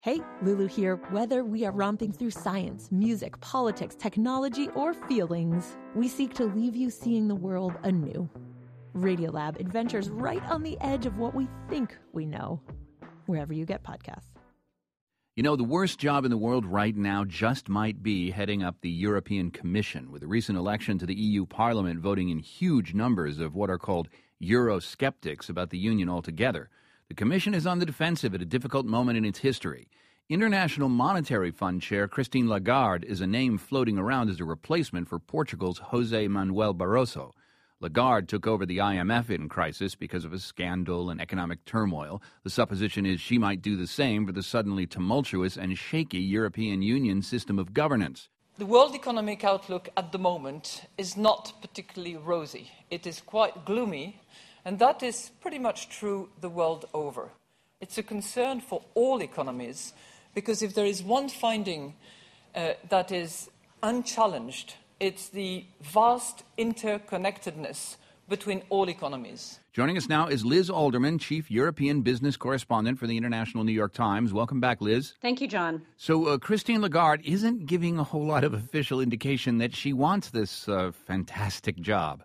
Hey, Lulu here. Whether we are romping through science, music, politics, technology, or feelings, we seek to leave you seeing the world anew. Radiolab adventures right on the edge of what we think we know, wherever you get podcasts. You know, the worst job in the world right now just might be heading up the European Commission, with the recent election to the EU Parliament voting in huge numbers of what are called Eurosceptics about the Union altogether. The Commission is on the defensive at a difficult moment in its history. International Monetary Fund Chair Christine Lagarde is a name floating around as a replacement for Portugal's José Manuel Barroso. Lagarde took over the IMF in crisis because of a scandal and economic turmoil. The supposition is she might do the same for the suddenly tumultuous and shaky European Union system of governance. The world economic outlook at the moment is not particularly rosy. It is quite gloomy, and that is pretty much true the world over. It's a concern for all economies, because if there is one finding that is unchallenged, it's the vast interconnectedness between all economies. Joining us now is Liz Alderman, Chief European Business Correspondent for the International New York Times. Welcome back, Liz. Thank you, John. So Christine Lagarde isn't giving a whole lot of official indication that she wants this fantastic job.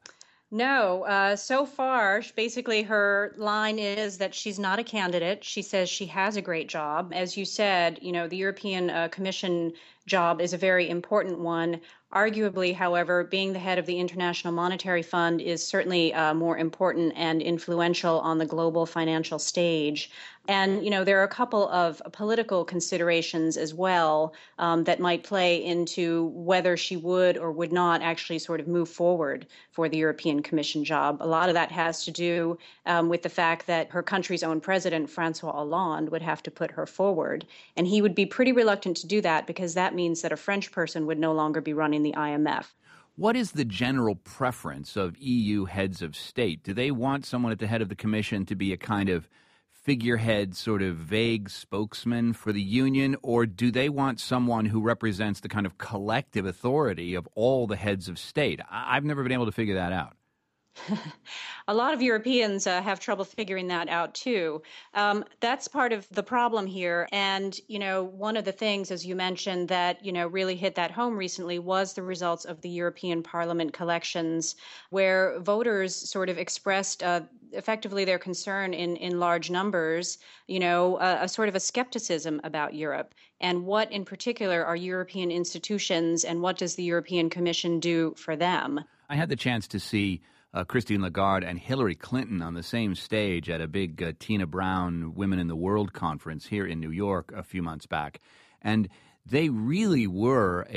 No, so far, basically her line is that she's not a candidate. She says she has a great job. As you said, you know, the European Commission job is a very important one. Arguably, however, being the head of the International Monetary Fund is certainly more important and influential on the global financial stage. And, you know, there are a couple of political considerations as well that might play into whether she would or would not actually sort of move forward for the European Commission job. A lot of that has to do with the fact that her country's own president, Francois Hollande, would have to put her forward. And he would be pretty reluctant to do that because that means that a French person would no longer be running the IMF. What is the general preference of EU heads of state? Do they want someone at the head of the Commission to be a kind of figurehead, sort of vague spokesman for the Union, or do they want someone who represents the kind of collective authority of all the heads of state? I've never been able to figure that out. A lot of Europeans have trouble figuring that out, too. That's part of the problem here. And, you know, one of the things, as you mentioned, that, you know, really hit that home recently was the results of the European Parliament collections, where voters sort of expressed effectively their concern in large numbers, you know, a sort of a skepticism about Europe. And what in particular are European institutions and what does the European Commission do for them? I had the chance to see Christine Lagarde and Hillary Clinton on the same stage at a big Tina Brown Women in the World conference here in New York a few months back. And they really were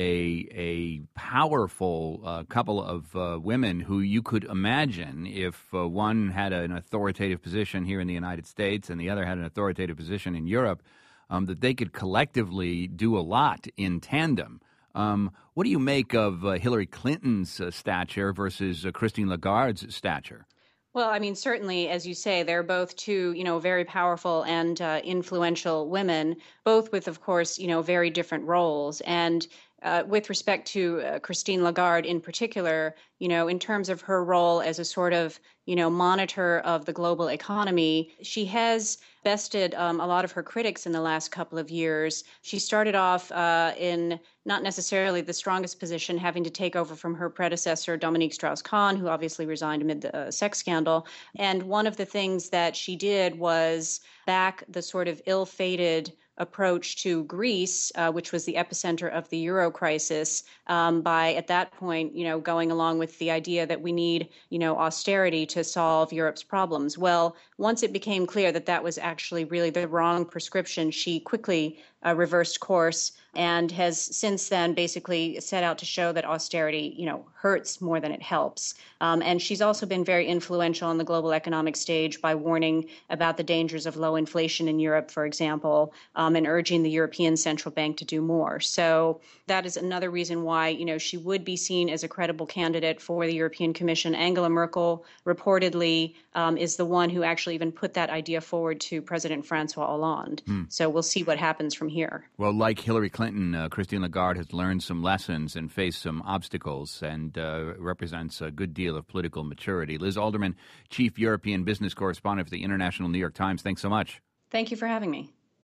a powerful couple of women who you could imagine if one had an authoritative position here in the United States and the other had an authoritative position in Europe, that they could collectively do a lot in tandem. What do you make of Hillary Clinton's stature versus Christine Lagarde's stature? Well, I mean, certainly, as you say, they're both two, you know, very powerful and influential women, both with, of course, you know, very different roles. And with respect to Christine Lagarde in particular, you know, in terms of her role as a sort of, you know, monitor of the global economy, she has bested a lot of her critics in the last couple of years. She started off in not necessarily the strongest position, having to take over from her predecessor, Dominique Strauss-Kahn, who obviously resigned amid the sex scandal. And one of the things that she did was back the sort of ill-fated approach to Greece, which was the epicenter of the euro crisis, by at that point, you know, going along with the idea that we need, you know, austerity to solve Europe's problems. Well, once it became clear that that was actually really the wrong prescription, she quickly reversed course and has since then basically set out to show that austerity, you know, hurts more than it helps. And she's also been very influential on the global economic stage by warning about the dangers of low inflation in Europe, for example, and urging the European Central Bank to do more. So that is another reason why, you know, she would be seen as a credible candidate for the European Commission. Angela Merkel reportedly is the one who actually even put that idea forward to President Francois Hollande. So we'll see what happens from here. Well, like Hillary Clinton, Christine Lagarde has learned some lessons and faced some obstacles and represents a good deal of political maturity. Liz Alderman, Chief European Business Correspondent for the International New York Times, thanks so much. Thank you for having me.